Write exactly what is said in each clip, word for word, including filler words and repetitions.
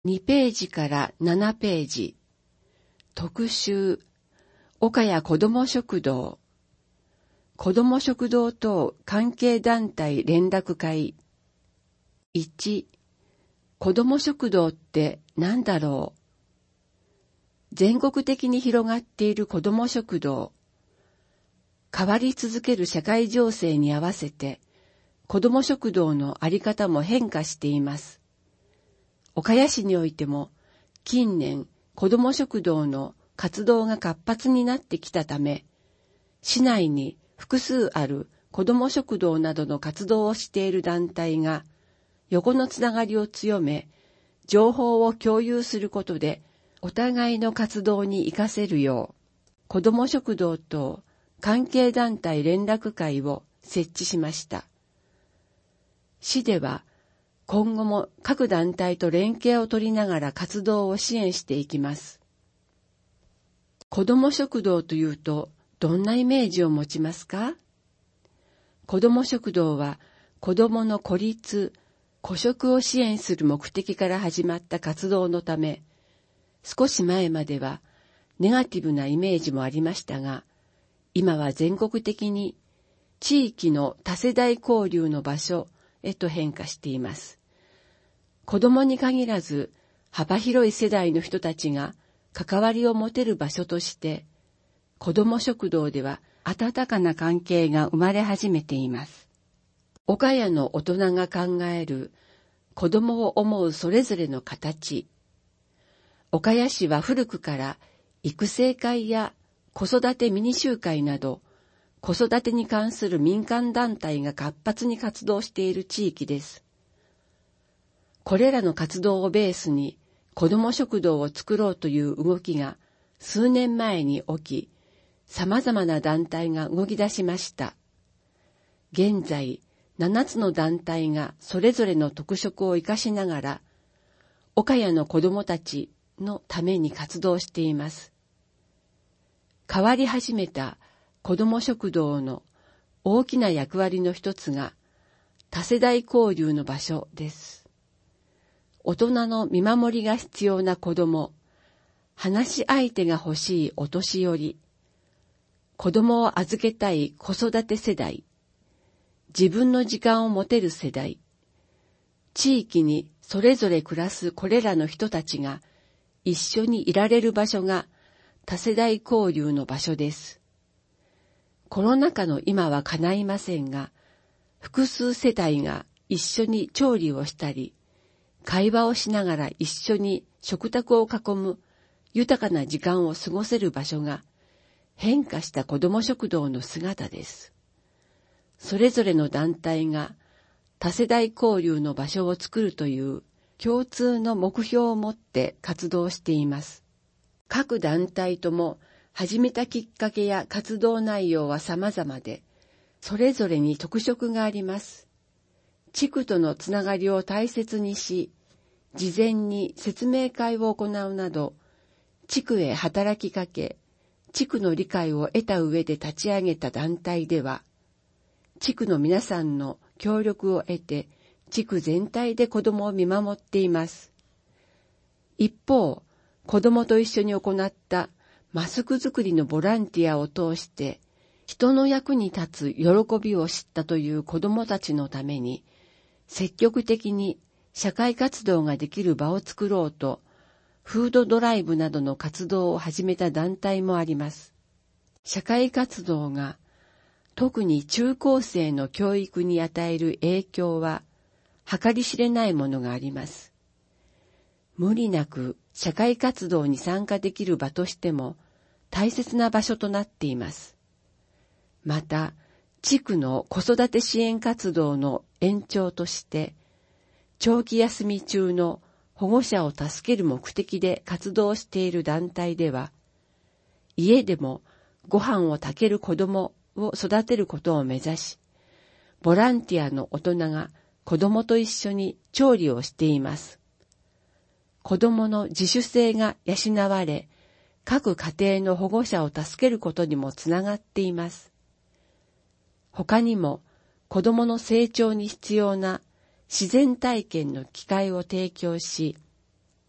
にページからななページ、特集、岡谷子ども食堂、子ども食堂等関係団体連絡会。いち、子ども食堂って何だろう。全国的に広がっている子ども食堂。変わり続ける社会情勢に合わせて、子ども食堂のあり方も変化しています。岡谷市においても、近年子ども食堂の活動が活発になってきたため、市内に複数ある子ども食堂などの活動をしている団体が、横のつながりを強め、情報を共有することで、お互いの活動に活かせるよう、子ども食堂と関係団体連絡会を設置しました。市では、今後も各団体と連携を取りながら活動を支援していきます。子ども食堂というとどんなイメージを持ちますか？子ども食堂は子どもの孤立、孤食を支援する目的から始まった活動のため、少し前まではネガティブなイメージもありましたが、今は全国的に地域の多世代交流の場所へと変化しています。子供に限らず幅広い世代の人たちが関わりを持てる場所として、子ども食堂では温かな関係が生まれ始めています。岡谷の大人が考える子供を思うそれぞれの形。岡谷市は古くから育成会や子育てミニ集会など子育てに関する民間団体が活発に活動している地域です。これらの活動をベースに子ども食堂を作ろうという動きが数年前に起き、様々な団体が動き出しました。現在、ななつの団体がそれぞれの特色を生かしながら、岡谷の子どもたちのために活動しています。変わり始めた子ども食堂の大きな役割の一つが多世代交流の場所です。大人の見守りが必要な子ども、話し相手が欲しいお年寄り、子どもを預けたい子育て世代、自分の時間を持てる世代、地域にそれぞれ暮らすこれらの人たちが一緒にいられる場所が多世代交流の場所です。コロナ禍の今は叶いませんが、複数世帯が一緒に調理をしたり、会話をしながら一緒に食卓を囲む豊かな時間を過ごせる場所が変化した子ども食堂の姿です。それぞれの団体が多世代交流の場所を作るという共通の目標を持って活動しています。各団体とも始めたきっかけや活動内容は様々で、それぞれに特色があります。地区とのつながりを大切にし、事前に説明会を行うなど、地区へ働きかけ、地区の理解を得た上で立ち上げた団体では、地区の皆さんの協力を得て、地区全体で子どもを見守っています。一方、子どもと一緒に行ったマスク作りのボランティアを通して、人の役に立つ喜びを知ったという子どもたちのために、積極的に社会活動ができる場を作ろうと、フードドライブなどの活動を始めた団体もあります。社会活動が特に中高生の教育に与える影響は計り知れないものがあります。無理なく社会活動に参加できる場としても大切な場所となっています。また、地区の子育て支援活動の延長として、長期休み中の保護者を助ける目的で活動している団体では、家でもご飯を炊ける子供を育てることを目指し、ボランティアの大人が子供と一緒に調理をしています。子供の自主性が養われ、各家庭の保護者を助けることにもつながっています。他にも子供の成長に必要な自然体験の機会を提供し、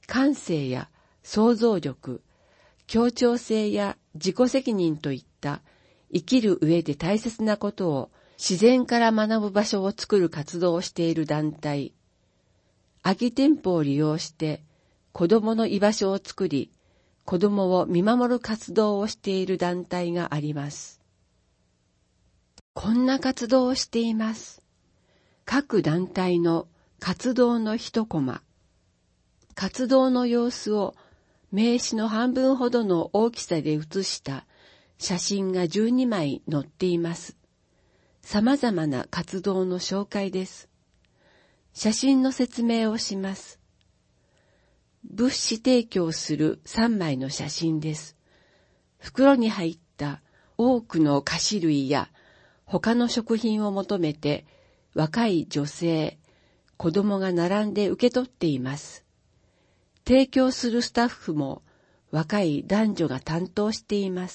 感性や想像力、協調性や自己責任といった生きる上で大切なことを自然から学ぶ場所を作る活動をしている団体、空き店舗を利用して子供の居場所を作り、子供を見守る活動をしている団体があります。こんな活動をしています。各団体の活動の一コマ。活動の様子を名刺の半分ほどの大きさで写した写真がじゅうにまい載っています。様々な活動の紹介です。写真の説明をします。物資提供するさんまいの写真です。袋に入った多くの菓子類や他の食品を求めて若い女性、子供が並んで受け取っています。提供するスタッフも若い男女が担当しています。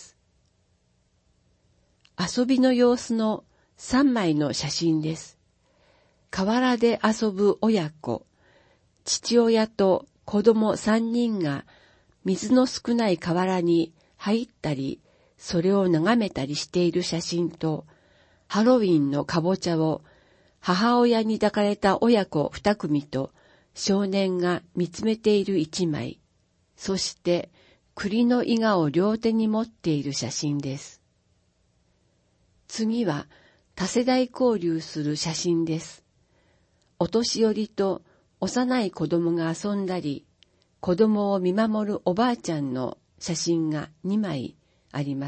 遊びの様子のさんまいの写真です。河原で遊ぶ親子、父親と子供さんにんが水の少ない河原に入ったり、それを眺めたりしている写真と、ハロウィンのかぼちゃを母親に抱かれた親子二組と少年が見つめている一枚、そして栗の伊賀を両手に持っている写真です。次は多世代交流する写真です。お年寄りと幼い子供が遊んだり、子供を見守るおばあちゃんの写真がにまいあります。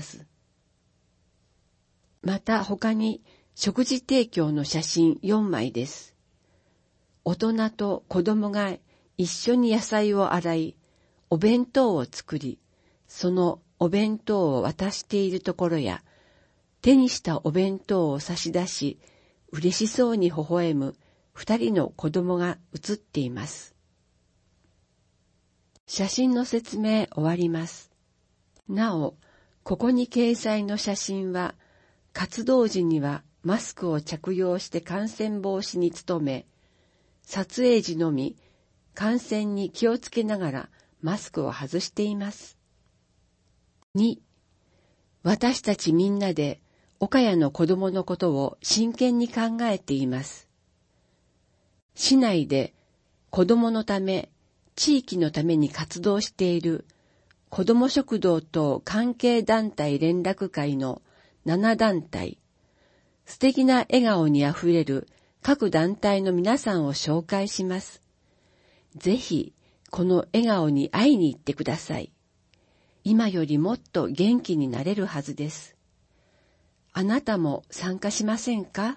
また他に食事提供の写真よんまいです。大人と子供が一緒に野菜を洗い、お弁当を作り、そのお弁当を渡しているところや、手にしたお弁当を差し出し、嬉しそうに微笑む二人の子供が写っています。写真の説明終わります。なお、ここに掲載の写真は、活動時にはマスクを着用して感染防止に努め、撮影時のみ感染に気をつけながらマスクを外しています。に、私たちみんなで岡谷の子供のことを真剣に考えています。市内で子供のため、地域のために活動している子ども食堂と関係団体連絡会のななだんたい、素敵な笑顔にあふれる各団体の皆さんを紹介します。ぜひこの笑顔に会いに行ってください。今よりもっと元気になれるはずです。あなたも参加しませんか？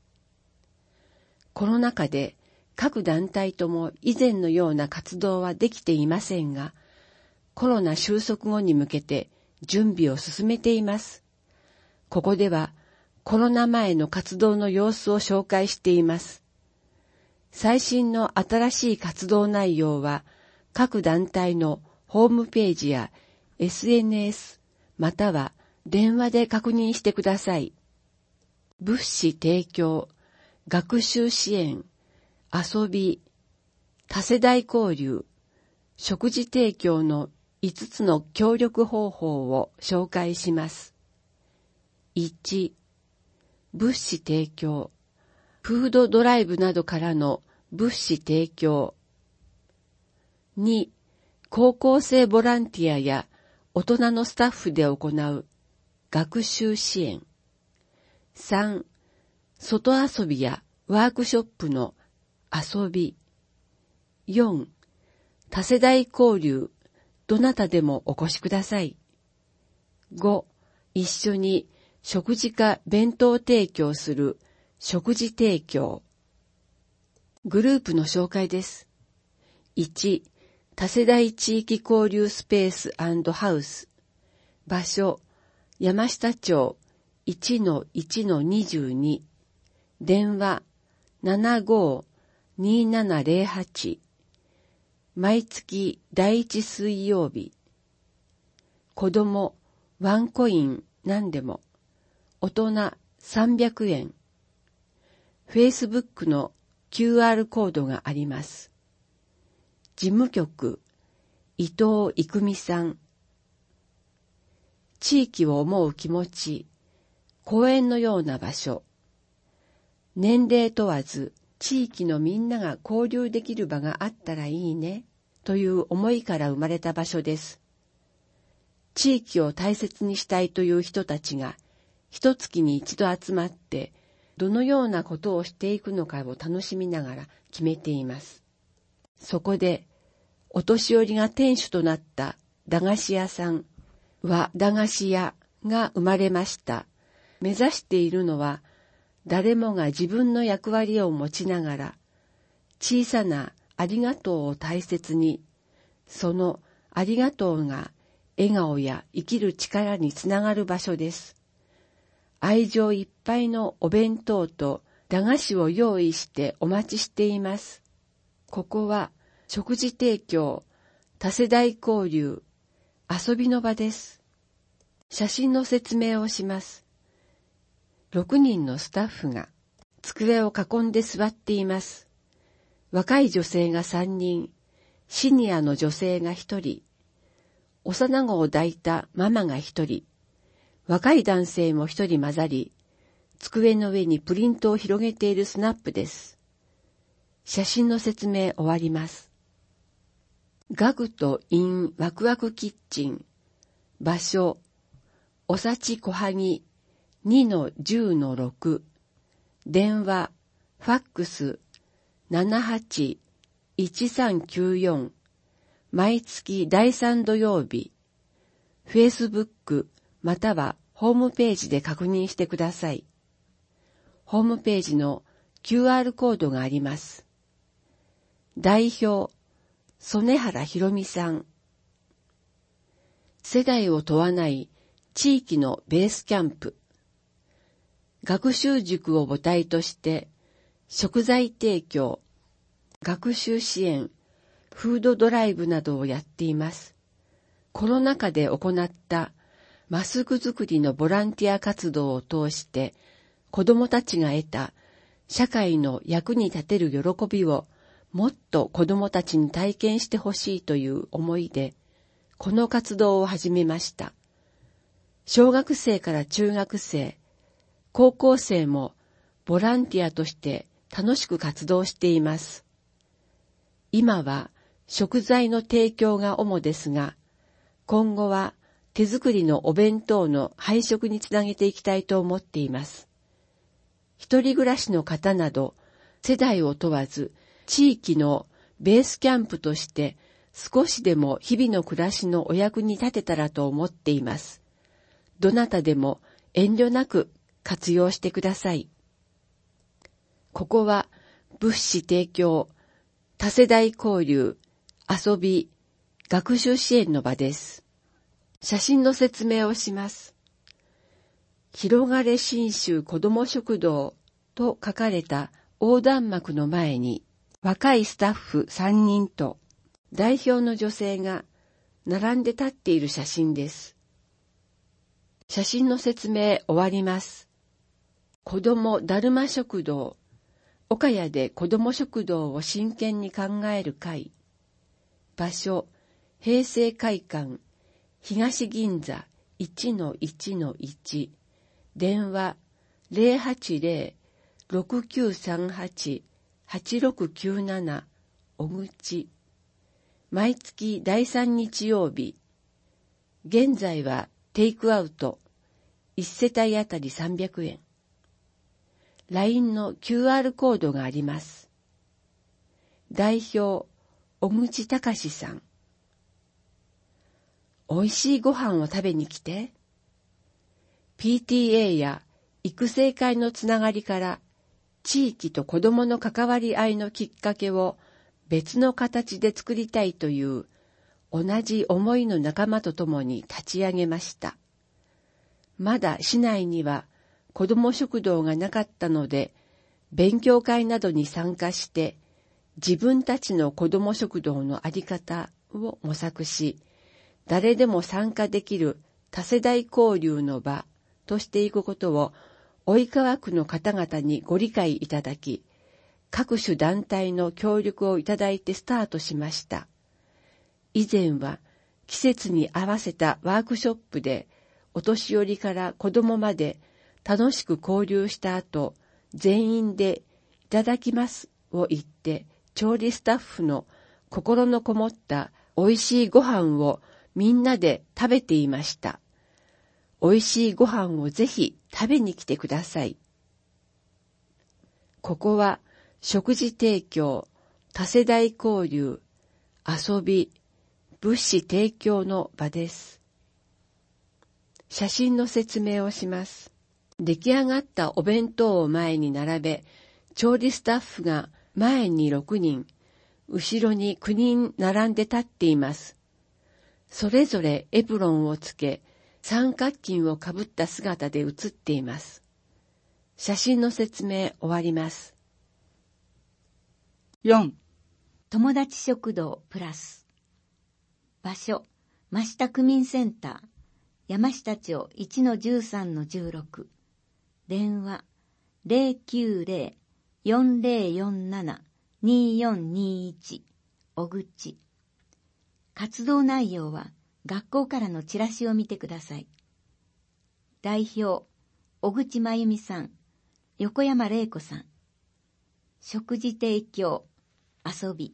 コロナ禍で各団体とも以前のような活動はできていませんが、コロナ収束後に向けて準備を進めています。ここではコロナ前の活動の様子を紹介しています。最新の新しい活動内容は各団体のホームページや エスエヌエス または電話で確認してください。物資提供、学習支援、遊び、多世代交流、食事提供のいつつの協力方法を紹介します。いち、物資提供、フードドライブなどからの物資提供。に、高校生ボランティアや大人のスタッフで行う学習支援。さん、外遊びやワークショップの遊び。よん、多世代交流、どなたでもお越しください。ご、一緒に食事か弁当提供する食事提供。グループの紹介です。いち、多世代地域交流スペース&ハウス。場所、山下町 いちのいちのにじゅうに。電話、ななごーにーななぜろはち。毎月第一水曜日。子供、ワンコイン何でも。大人さんびゃくえん。Facebook の キューアール コードがあります。事務局伊藤郁美さん。地域を思う気持ち、公園のような場所。年齢問わず、地域のみんなが交流できる場があったらいいね、という思いから生まれた場所です。地域を大切にしたいという人たちが、一月に一度集まって、どのようなことをしていくのかを楽しみながら決めています。そこで、お年寄りが店主となった駄菓子屋さん、和駄菓子屋が生まれました。目指しているのは、誰もが自分の役割を持ちながら、小さなありがとうを大切に、そのありがとうが笑顔や生きる力につながる場所です。愛情いっぱいのお弁当と駄菓子を用意してお待ちしています。ここは食事提供、多世代交流、遊びの場です。写真の説明をします。ろくにんのスタッフが机を囲んで座っています。若い女性がさんにん、シニアの女性がひとり、幼子を抱いたママがひとり、若い男性もひとり混ざり、机の上にプリントを広げているスナップです。写真の説明終わります。ガグとインワクワクキッチン、場所、おさち小萩 にのじゅうのろく、電話、ファックス ななはちいちさんきゅうよん、毎月だいさん土曜日、フェイスブックまたはホームページで確認してください。ホームページの キューアール コードがあります。代表、曽根原ひろみさん。世代を問わない地域のベースキャンプ。学習塾を母体として食材提供、学習支援、フードドライブなどをやっています。コロナ禍で行ったマスク作りのボランティア活動を通して子どもたちが得た社会の役に立てる喜びをもっと子どもたちに体験してほしいという思いでこの活動を始めました。小学生から中学生、高校生もボランティアとして楽しく活動しています。今は食材の提供が主ですが、今後は手作りのお弁当の配食につなげていきたいと思っています。一人暮らしの方など、世代を問わず、地域のベースキャンプとして少しでも日々の暮らしのお役に立てたらと思っています。どなたでも遠慮なく活用してください。ここは物資提供、多世代交流、遊び、学習支援の場です。写真の説明をします。広がれ信州子ども食堂と書かれた横断幕の前に若いスタッフさんにんと代表の女性が並んで立っている写真です。写真の説明終わります。子どもだるま食堂、岡谷で子ども食堂を真剣に考える会。場所、平成会館、東銀座 いちのいちのいち、電話 ゼロはちゼロ ろくきゅうさんはち はちろくきゅうなな 小口。毎月だいさん日曜日。現在はテイクアウト、いち世帯あたりさんびゃくえん。ライン の キューアール コードがあります。代表、小口隆さん。おいしいご飯を食べに来て。ピーティーエー や育成会のつながりから地域と子どもの関わり合いのきっかけを別の形で作りたいという同じ思いの仲間と共に立ち上げました。まだ市内には子ども食堂がなかったので、勉強会などに参加して自分たちの子ども食堂のあり方を模索し、誰でも参加できる多世代交流の場としていくことを及川区の方々にご理解いただき、各種団体の協力をいただいてスタートしました。 以前は季節に合わせたワークショップでお年寄りから子供まで楽しく交流した後、全員でいただきますを言って調理スタッフの心のこもったおいしいご飯をみんなで食べていました。おいしいご飯をぜひ食べに来てください。ここは食事提供、多世代交流、遊び、物資提供の場です。写真の説明をします。出来上がったお弁当を前に並べ、調理スタッフが前にろくにん、後ろにきゅうにん並んで立っています。それぞれエプロンをつけ、三角巾をかぶった姿で写っています。写真の説明終わります。 よん. 友達食堂プラス。場所、真下区民センター、山下町 いちのじゅうさんのじゅうろく。電話 ゼロきゅうゼロ よんゼロよんなな によんにいち 小口。活動内容は学校からのチラシを見てください。代表、小口真由美さん、横山玲子さん。食事提供、遊び。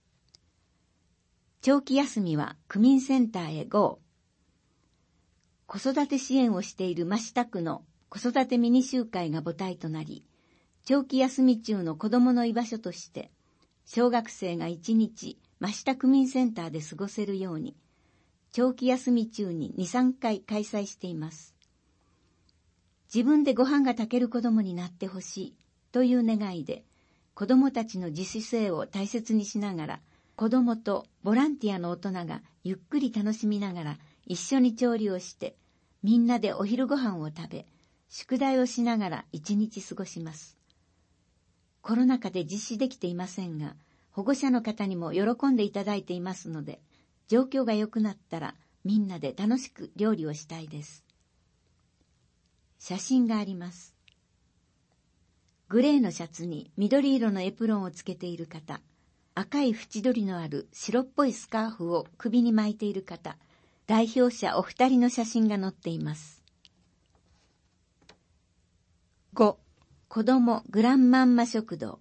長期休みは区民センターへ ゴー。子育て支援をしている真下区の子育てミニ集会が母体となり、長期休み中の子どもの居場所として、小学生が一日真下区民センターで過ごせるように、長期休み中にに、さんかい開催しています。自分でご飯が炊ける子どもになってほしいという願いで、子どもたちの自主性を大切にしながら、子どもとボランティアの大人がゆっくり楽しみながら一緒に調理をして、みんなでお昼ご飯を食べ、宿題をしながら一日過ごします。コロナ禍で実施できていませんが、保護者の方にも喜んでいただいていますので、状況が良くなったらみんなで楽しく料理をしたいです。写真があります。グレーのシャツに緑色のエプロンをつけている方、赤い縁取りのある白っぽいスカーフを首に巻いている方、代表者お二人の写真が載っています。ご. 子どもグランマンマ食堂。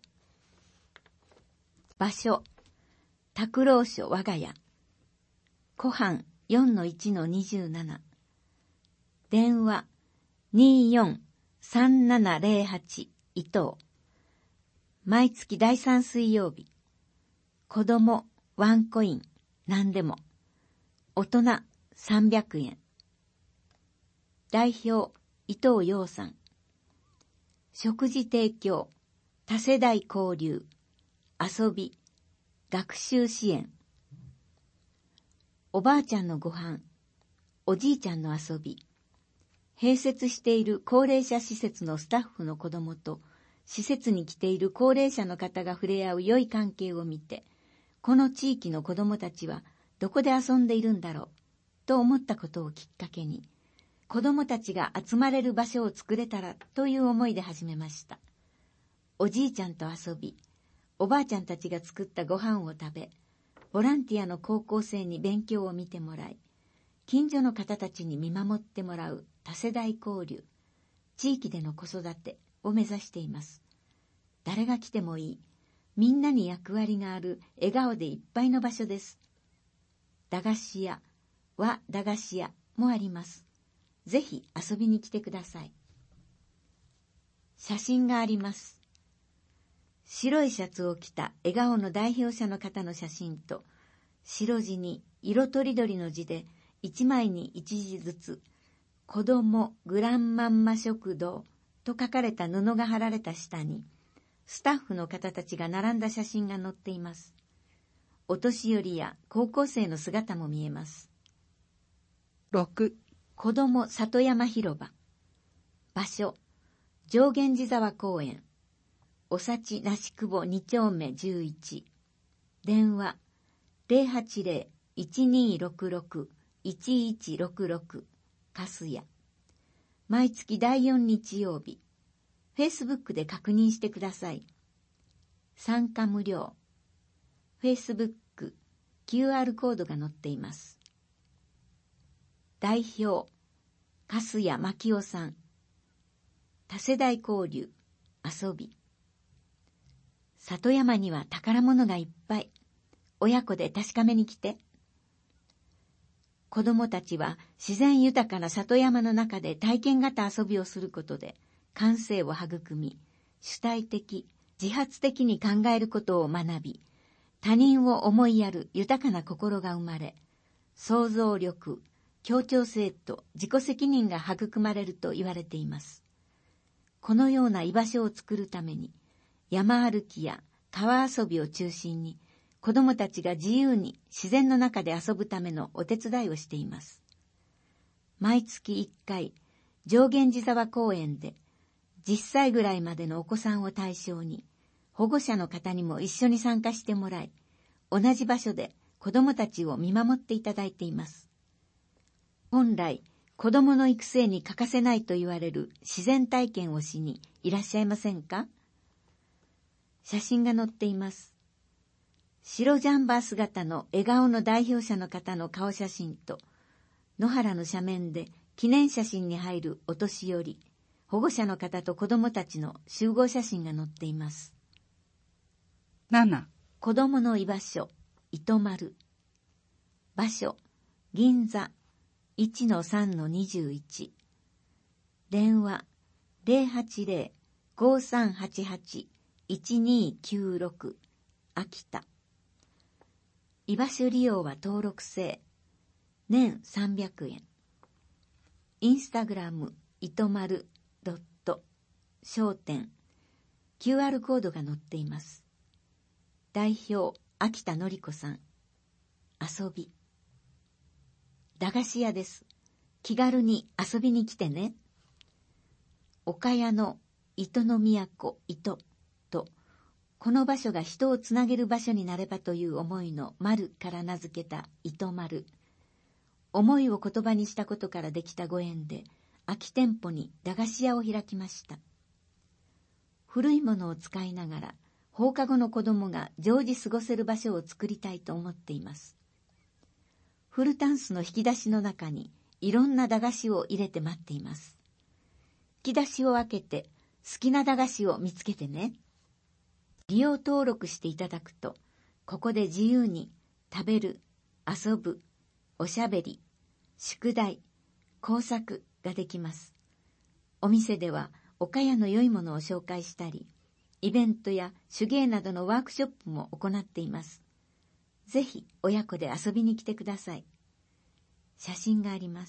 場所、拓郎所我が家。湖畔 よんのいちのにじゅうなな。電話 によんさんななゼロはち 伊藤。毎月だいさん水曜日。子供ワンコイン何でも。大人さんびゃくえん。代表伊藤洋さん。食事提供、多世代交流、遊び、学習支援。おばあちゃんのご飯、おじいちゃんの遊び。併設している高齢者施設のスタッフの子供と、施設に来ている高齢者の方が触れ合う良い関係を見て、この地域の子供たちはどこで遊んでいるんだろう、と思ったことをきっかけに、子供たちが集まれる場所を作れたらという思いで始めました。おじいちゃんと遊び、おばあちゃんたちが作ったご飯を食べ、ボランティアの高校生に勉強を見てもらい、近所の方たちに見守ってもらう多世代交流、地域での子育てを目指しています。誰が来てもいい、みんなに役割がある笑顔でいっぱいの場所です。駄菓子屋、和駄菓子屋もあります。ぜひ遊びに来てください。写真があります。白いシャツを着た笑顔の代表者の方の写真と、白地に色とりどりの字でいちまいにいち字ずつ、子どもグランマンマ食堂と書かれた布が貼られた下に、スタッフの方たちが並んだ写真が載っています。お年寄りや高校生の姿も見えます。ろく. 子ども里山広場。場所、上源寺沢公園。おさちなしくぼに丁目じゅういち。電話 ゼロはちゼロ いちにろくろく いちいちろくろく かすや。毎月だいよん日曜日。フェイスブックで確認してください。参加無料。フェイスブックキューアール コードが載っています。代表、粕谷牧夫さん。多世代交流、遊び。里山には宝物がいっぱい。親子で確かめに来て。子供たちは自然豊かな里山の中で体験型遊びをすることで感性を育み、主体的、自発的に考えることを学び、他人を思いやる豊かな心が生まれ、想像力、協調性と自己責任が育まれると言われています。このような居場所を作るために、山歩きや川遊びを中心に、子供たちが自由に自然の中で遊ぶためのお手伝いをしています。毎月いっかい、上源寺沢公園で、じゅっさいぐらいまでのお子さんを対象に、保護者の方にも一緒に参加してもらい、同じ場所で子供たちを見守っていただいています。本来、子供の育成に欠かせないと言われる自然体験をしにいらっしゃいませんか？写真が載っています。白ジャンバー姿の笑顔の代表者の方の顔写真と、野原の斜面で記念写真に入るお年寄り、保護者の方と子供たちの集合写真が載っています。 なな. 子供の居場所、糸丸。場所、銀座 いちのさんのにじゅういち。電話 ゼロはちゼロ ごーさんはちはち いちにーきゅうろく 秋田。居場所利用は登録制。年さんびゃくえん。インスタグラム、糸丸ドット商店。キューアール コードが載っています。代表、秋田のりこさん。遊び。駄菓子屋です。気軽に遊びに来てね。岡谷の糸の都、糸と、この場所が人をつなげる場所になればという思いの丸から名付けた糸丸。思いを言葉にしたことからできたご縁で、空き店舗に駄菓子屋を開きました。古いものを使いながら、放課後の子供が常時過ごせる場所を作りたいと思っています。フルタンスの引き出しの中にいろんな駄菓子を入れて待っています。引き出しを開けて好きな駄菓子を見つけてね。利用登録していただくと、ここで自由に食べる、遊ぶ、おしゃべり、宿題、工作ができます。お店では岡谷の良いものを紹介したり、イベントや手芸などのワークショップも行っています。ぜひ親子で遊びに来てください。写真があります。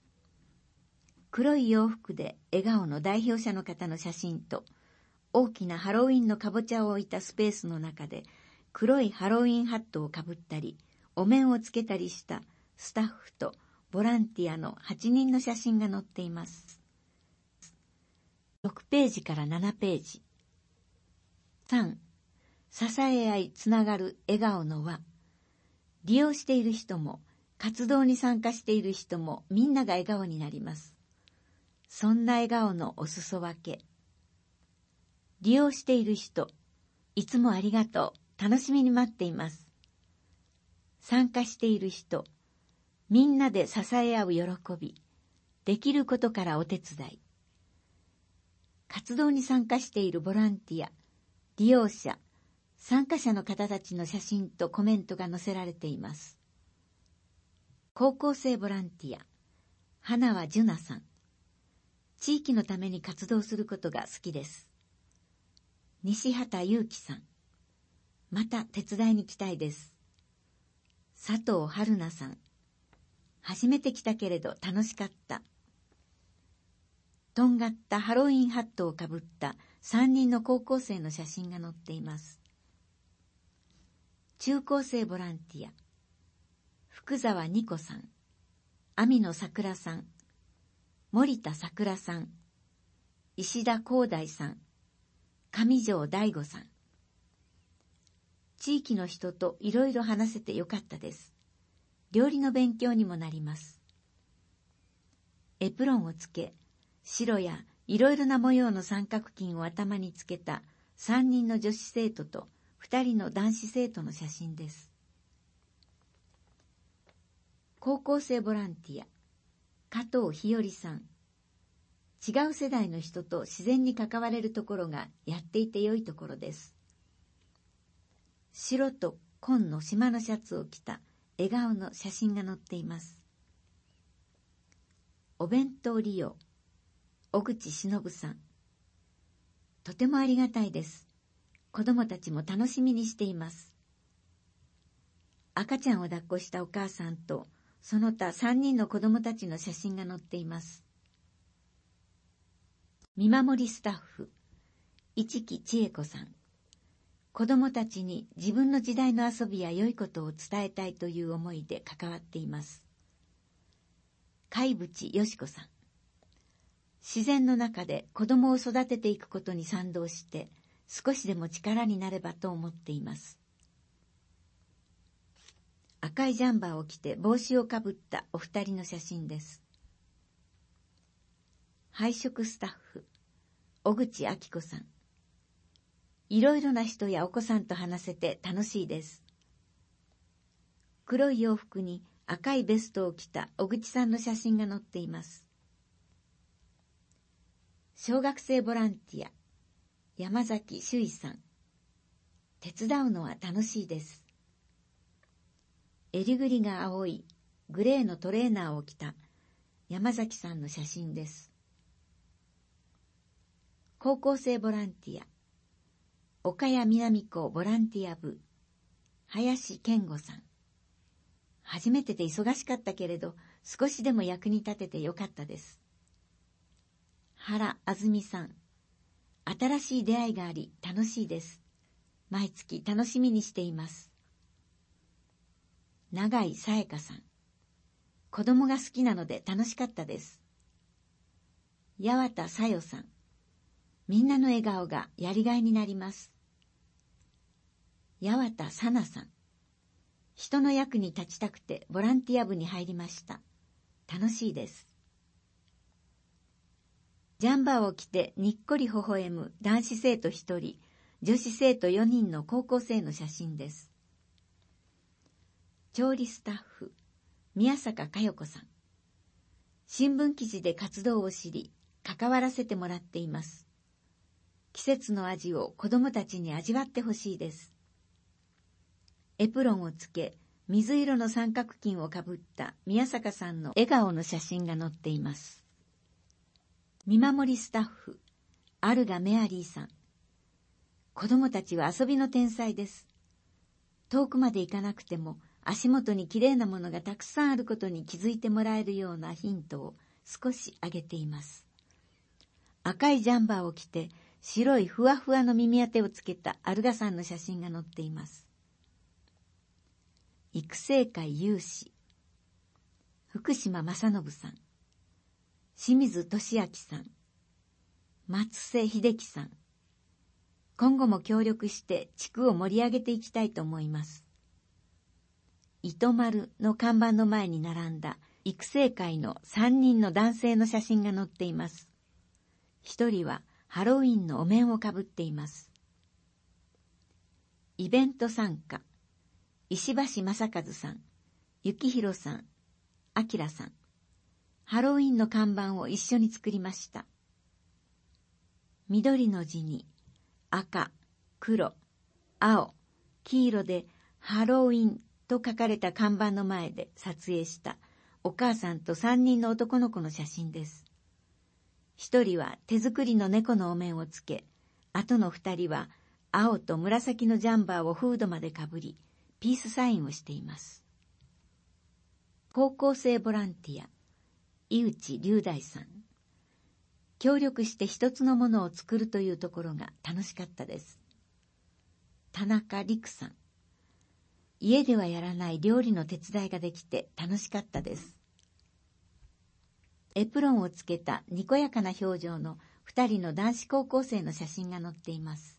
黒い洋服で笑顔の代表者の方の写真と、大きなハロウィンのかぼちゃを置いたスペースの中で、黒いハロウィンハットをかぶったり、お面をつけたりしたスタッフとボランティアのはちにんの写真が載っています。ろくページからななページ。さん. 支え合いつながる笑顔の輪。利用している人も活動に参加している人もみんなが笑顔になります。そんな笑顔のお裾分け。利用している人、いつもありがとう、楽しみに待っています。参加している人、みんなで支え合う喜び、できることからお手伝い。活動に参加しているボランティア、利用者、参加者の方たちの写真とコメントが載せられています。高校生ボランティア、花輪樹奈さん。地域のために活動することが好きです。西畑祐樹さん。また手伝いに来たいです。佐藤春奈さん。初めて来たけれど楽しかった。とんがったハロウィンハットをかぶったさんにんの高校生の写真が載っています。中高生ボランティア、福沢二子さん、網野桜さん、森田桜さん、石田光大さん、上条大吾さん。地域の人といろいろ話せてよかったです。料理の勉強にもなります。エプロンをつけ、白やいろいろな模様の三角巾を頭につけたさんにんの女子生徒とふたりの男子生徒の写真です。 高校生ボランティア、加藤日和さん。違う世代の人と自然に関われるところがやっていて良いところです。白と紺の島のシャツを着た笑顔の写真が載っています。お弁当利用、小口忍さん。とてもありがたいです。子供たちも楽しみにしています。赤ちゃんを抱っこしたお母さんとその他さんにんの子供たちの写真が載っています。見守りスタッフ、市木千恵子さん。子供たちに自分の時代の遊びや良いことを伝えたいという思いで関わっています。貝淵よし子さん。自然の中で子供を育てていくことに賛同して少しでも力になればと思っています。赤いジャンバーを着て帽子をかぶったお二人の写真です。配食スタッフ、小口明子さん。いろいろな人やお子さんと話せて楽しいです。黒い洋服に赤いベストを着た小口さんの写真が載っています。小学生ボランティア、山崎修一さん。手伝うのは楽しいです。襟ぐりが青いグレーのトレーナーを着た山崎さんの写真です。高校生ボランティア、岡谷南高ボランティア部、林健吾さん。初めてで忙しかったけれど、少しでも役に立ててよかったです。原あずみさん。新しい出会いがあり楽しいです。毎月楽しみにしています。永井さやかさん。子供が好きなので楽しかったです。八幡さよさん。みんなの笑顔がやりがいになります。八幡さなさん。人の役に立ちたくてボランティア部に入りました。楽しいです。ジャンバーを着てにっこり微笑む男子生徒ひとり、女子生徒よにんの高校生の写真です。調理スタッフ、宮坂佳代子さん。新聞記事で活動を知り、関わらせてもらっています。季節の味を子供たちに味わってほしいです。エプロンをつけ、水色の三角巾をかぶった宮坂さんの笑顔の写真が載っています。見守りスタッフ、アルガメアリーさん。子供たちは遊びの天才です。遠くまで行かなくても足元にきれいなものがたくさんあることに気づいてもらえるようなヒントを少しあげています。赤いジャンバーを着て白いふわふわの耳当てをつけたアルガさんの写真が載っています。育成会有志、福島正信さん。清水俊明さん。松瀬秀樹さん。今後も協力して地区を盛り上げていきたいと思います。糸丸の看板の前に並んだ育成会のさんにんの男性の写真が載っています。一人はハロウィンのお面をかぶっています。イベント参加、石橋正和さん、幸宏さん、明さん。ハロウィンの看板を一緒に作りました。緑の字に赤、黒、青、黄色でハロウィンと書かれた看板の前で撮影したお母さんと三人の男の子の写真です。一人は手作りの猫のお面をつけ、あとの二人は青と紫のジャンバーをフードまでかぶり、ピースサインをしています。高校生ボランティア、井内龍大さん。協力して一つのものを作るというところが楽しかったです。田中陸さん。家ではやらない料理の手伝いができて楽しかったです。エプロンをつけたにこやかな表情の二人の男子高校生の写真が載っています。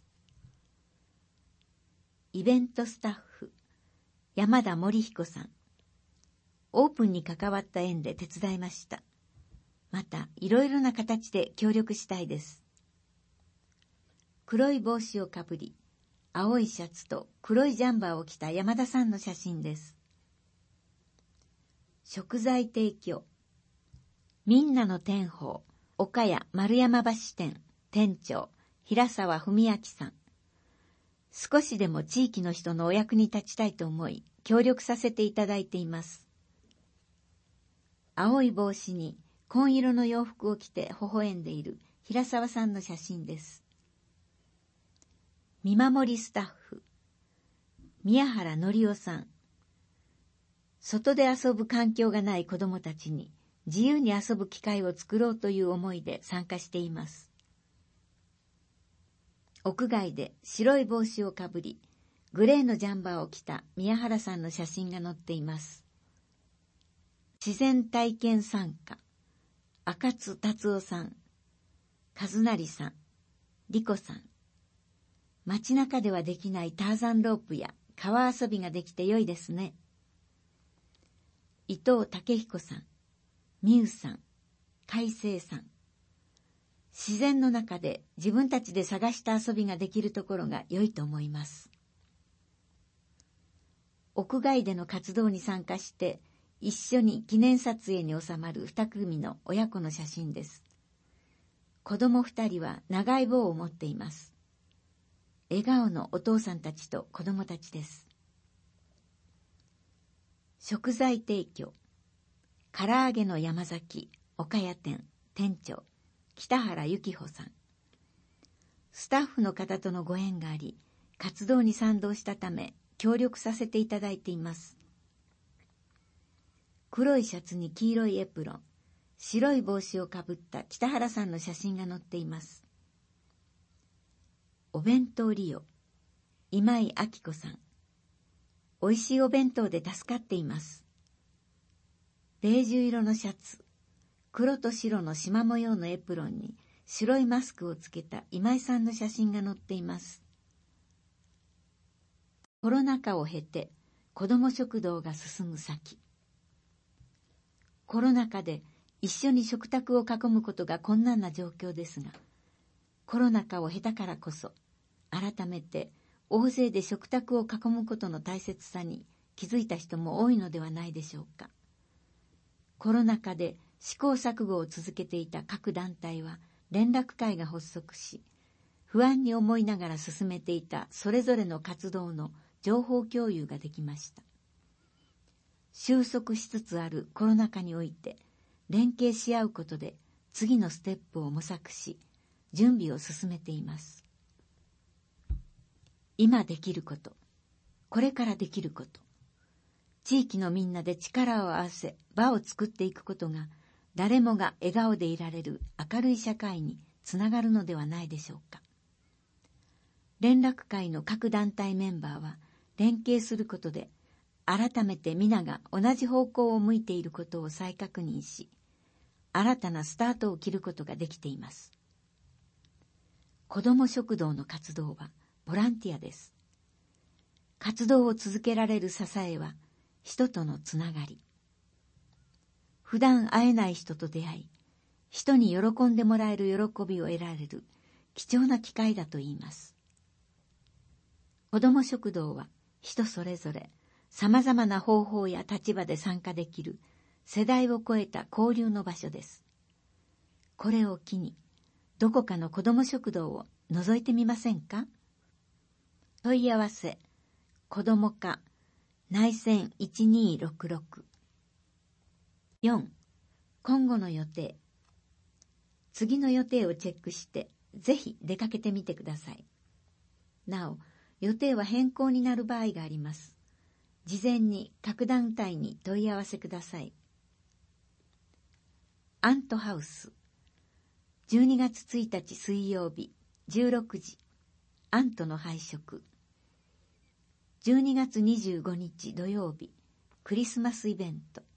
イベントスタッフ、山田森彦さん。オープンに関わった縁で手伝いました。またいろいろな形で協力したいです。黒い帽子をかぶり、青いシャツと黒いジャンバーを着た山田さんの写真です。 食材提供。みんなの天宝、岡谷丸山橋店、店長、平沢文明さん。少しでも地域の人のお役に立ちたいと思い、協力させていただいています。青い帽子に紺色の洋服を着て微笑んでいる平沢さんの写真です。見守りスタッフ、宮原則夫さん。外で遊ぶ環境がない子どもたちに自由に遊ぶ機会を作ろうという思いで参加しています。屋外で白い帽子をかぶり、グレーのジャンバーを着た宮原さんの写真が載っています。自然体験参加、赤津達夫さん、和成さん、莉子さん。街中ではできないターザンロープや川遊びができて良いですね。伊藤武彦さん、美羽さん、海星さん。自然の中で自分たちで探した遊びができるところが良いと思います。屋外での活動に参加して一緒に記念撮影に収まる二組の親子の写真です。子供二人は長い棒を持っています。笑顔のお父さんたちと子供たちです。食材提供。唐揚げの山崎岡谷店店長北原幸穂さん。スタッフの方とのご縁があり、活動に賛同したため協力させていただいています。黒いシャツに黄色いエプロン、白い帽子をかぶった北原さんの写真が載っています。お弁当利用、今井明子さん。おいしいお弁当で助かっています。ベージュ色のシャツ、黒と白の縞模様のエプロンに白いマスクをつけた今井さんの写真が載っています。コロナ禍を経て子ども食堂が進む先。コロナ禍で一緒に食卓を囲むことが困難な状況ですが、コロナ禍を経たからこそ改めて大勢で食卓を囲むことの大切さに気づいた人も多いのではないでしょうか。コロナ禍で試行錯誤を続けていた各団体は連絡会が発足し、不安に思いながら進めていたそれぞれの活動の情報共有ができました。収束しつつあるコロナ禍において連携し合うことで次のステップを模索し、準備を進めています。今できること、これからできること、地域のみんなで力を合わせ場を作っていくことが、誰もが笑顔でいられる明るい社会につながるのではないでしょうか。連絡会の各団体メンバーは連携することで、改めて皆が同じ方向を向いていることを再確認し、新たなスタートを切ることができています。子ども食堂の活動はボランティアです。活動を続けられる支えは人とのつながり。普段会えない人と出会い、人に喜んでもらえる喜びを得られる貴重な機会だと言います。子ども食堂は人それぞれ様々な方法や立場で参加できる世代を超えた交流の場所です。これを機にどこかの子ども食堂を覗いてみませんか？問い合わせ、子ども課、内線いちにーろくろく。よん. 今後の予定。次の予定をチェックして、ぜひ出かけてみてください。なお、予定は変更になる場合があります。事前に各団体に問い合わせください。アントハウス。じゅうにがつついたち水曜日、じゅうろくじ、アントの配食。じゅうにがつにじゅうごにち土曜日、クリスマスイベント。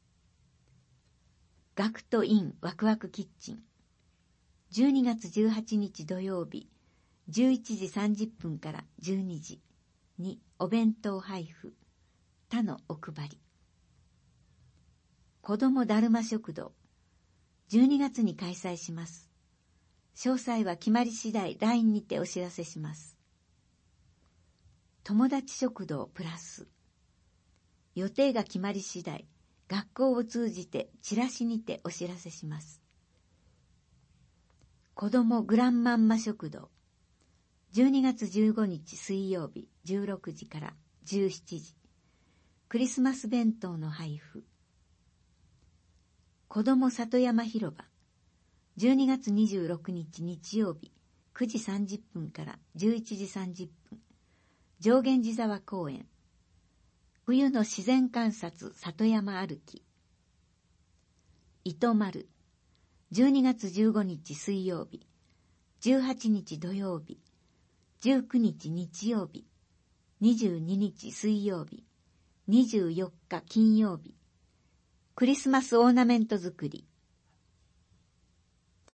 ガクトインワクワクキッチン。じゅうにがつじゅうはちにち土曜日、じゅういちじさんじゅっぷんからじゅうにじにお弁当配布、他のお配り。子どもだるま食堂。じゅうにがつに開催します。詳細は決まり次第 ライン にてお知らせします。友達食堂プラス。予定が決まり次第、 学校を通じてチラシにてお知らせします。子どもグランマンマ食堂、じゅうにがつじゅうごにち水曜日じゅうろくじからじゅうしちじ、クリスマス弁当の配布。子ども里山広場、じゅうにがつにじゅうろくにち日曜日くじさんじゅっぷんからじゅういちじさんじゅっぷん、上源寺沢公園、冬の自然観察里山歩き。糸丸、じゅうにがつじゅうごにち水曜日、じゅうはちにち土曜日、じゅうくにち日曜日、にじゅうににち水曜日、にじゅうよっか金曜日、クリスマスオーナメント作り。